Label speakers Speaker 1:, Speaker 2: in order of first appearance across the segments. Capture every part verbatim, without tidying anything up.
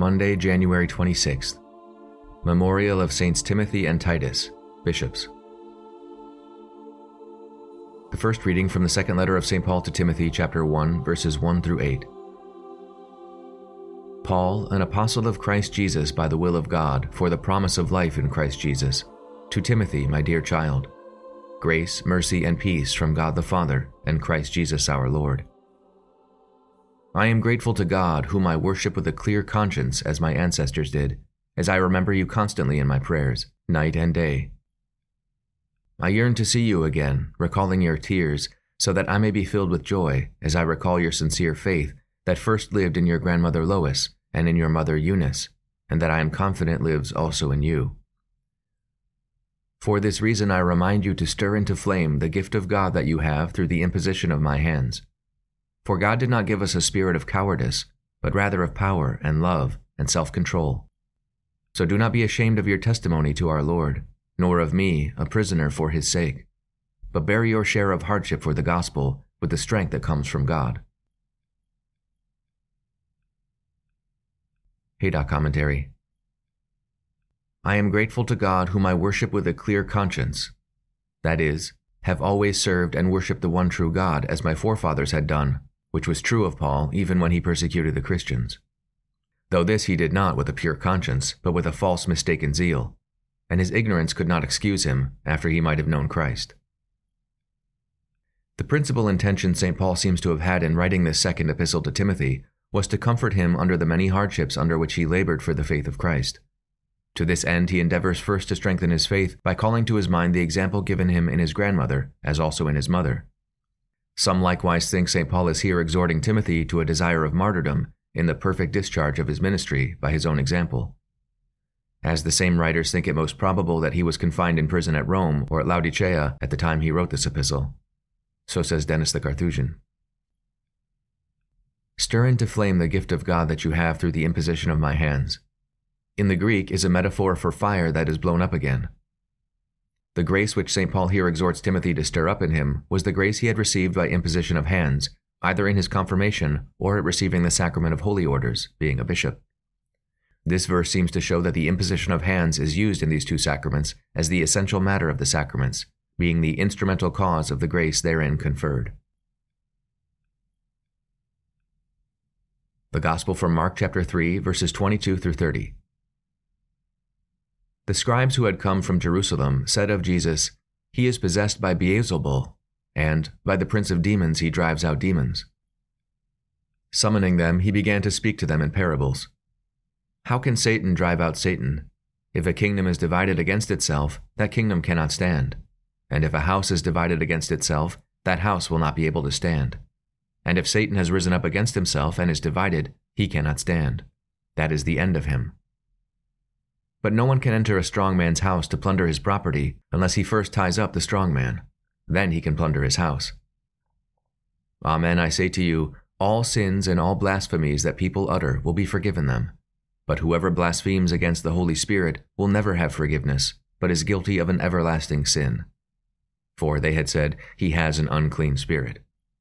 Speaker 1: Monday, January twenty-sixth. Memorial of Saints Timothy and Titus, Bishops. The first reading from the second letter of Saint Paul to Timothy, chapter one, verses one through eight. Paul, an apostle of Christ Jesus by the will of God, for the promise of life in Christ Jesus, to Timothy, my dear child, grace, mercy, and peace from God the Father and Christ Jesus our Lord. I am grateful to God, whom I worship with a clear conscience as my ancestors did, as I remember you constantly in my prayers, night and day. I yearn to see you again, recalling your tears, so that I may be filled with joy as I recall your sincere faith that first lived in your grandmother Lois and in your mother Eunice, and that I am confident lives also in you. For this reason I remind you to stir into flame the gift of God that you have through the imposition of my hands. For God did not give us a spirit of cowardice, but rather of power and love and self-control. So do not be ashamed of your testimony to our Lord, nor of me, a prisoner for his sake, but bear your share of hardship for the gospel with the strength that comes from God. Haydock Commentary. I am grateful to God, whom I worship with a clear conscience, that is, have always served and worshipped the one true God as my forefathers had done, which was true of Paul even when he persecuted the Christians. Though this he did not with a pure conscience, but with a false mistaken zeal, and his ignorance could not excuse him after he might have known Christ. The principal intention Saint Paul seems to have had in writing this second epistle to Timothy was to comfort him under the many hardships under which he labored for the faith of Christ. To this end he endeavors first to strengthen his faith by calling to his mind the example given him in his grandmother, as also in his mother. Some likewise think Saint Paul is here exhorting Timothy to a desire of martyrdom in the perfect discharge of his ministry by his own example. As the same writers think it most probable that he was confined in prison at Rome or at Laodicea at the time he wrote this epistle. So says Dennis the Carthusian. Stir into flame the gift of God that you have through the imposition of my hands. In the Greek is a metaphor for fire that is blown up again. The grace which Saint Paul here exhorts Timothy to stir up in him was the grace he had received by imposition of hands, either in his confirmation or at receiving the sacrament of holy orders, being a bishop. This verse seems to show that the imposition of hands is used in these two sacraments as the essential matter of the sacraments, being the instrumental cause of the grace therein conferred. The Gospel from Mark chapter three, verses twenty-two through thirty. The scribes who had come from Jerusalem said of Jesus, "He is possessed by Beelzebul, and by the prince of demons he drives out demons." Summoning them, he began to speak to them in parables. How can Satan drive out Satan? If a kingdom is divided against itself, that kingdom cannot stand. And if a house is divided against itself, that house will not be able to stand. And if Satan has risen up against himself and is divided, he cannot stand. That is the end of him. But no one can enter a strong man's house to plunder his property unless he first ties up the strong man. Then he can plunder his house. Amen, I say to you, all sins and all blasphemies that people utter will be forgiven them. But whoever blasphemes against the Holy Spirit will never have forgiveness, but is guilty of an everlasting sin. For they had said, he has an unclean spirit.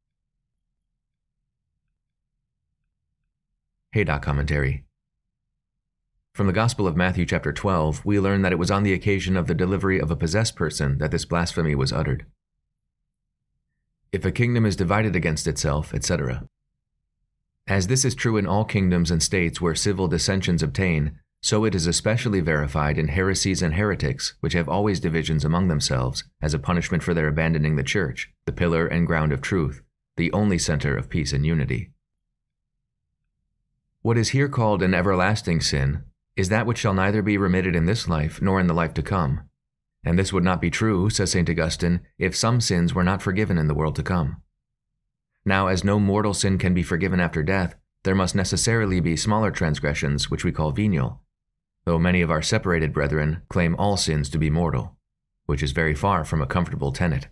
Speaker 1: Haydock Commentary. From the Gospel of Matthew chapter twelve, we learn that it was on the occasion of the delivery of a possessed person that this blasphemy was uttered. If a kingdom is divided against itself, et cetera. As this is true in all kingdoms and states where civil dissensions obtain, so it is especially verified in heresies and heretics, which have always divisions among themselves, as a punishment for their abandoning the Church, the pillar and ground of truth, the only center of peace and unity. What is here called an everlasting sin is that which shall neither be remitted in this life nor in the life to come. And this would not be true, says Saint Augustine, if some sins were not forgiven in the world to come. Now, as no mortal sin can be forgiven after death, there must necessarily be smaller transgressions, which we call venial, though many of our separated brethren claim all sins to be mortal, which is very far from a comfortable tenet.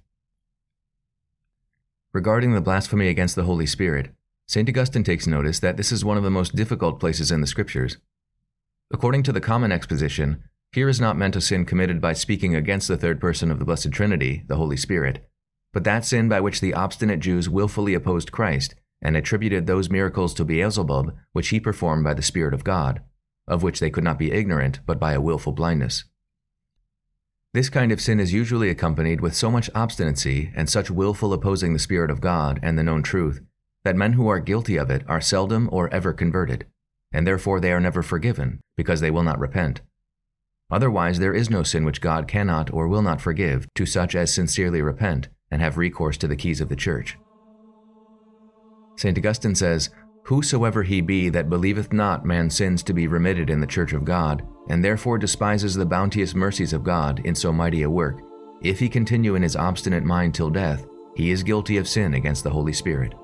Speaker 1: Regarding the blasphemy against the Holy Spirit, Saint Augustine takes notice that this is one of the most difficult places in the Scriptures. According to the common exposition, here is not meant a sin committed by speaking against the third person of the Blessed Trinity, the Holy Spirit, but that sin by which the obstinate Jews willfully opposed Christ and attributed those miracles to Beelzebub which he performed by the Spirit of God, of which they could not be ignorant but by a willful blindness. This kind of sin is usually accompanied with so much obstinacy and such willful opposing the Spirit of God and the known truth, that men who are guilty of it are seldom or ever converted, and therefore they are never forgiven, because they will not repent. Otherwise there is no sin which God cannot or will not forgive to such as sincerely repent and have recourse to the keys of the church. Saint Augustine says, "Whosoever he be that believeth not man's sins to be remitted in the church of God, and therefore despises the bounteous mercies of God in so mighty a work, if he continue in his obstinate mind till death, he is guilty of sin against the Holy Spirit."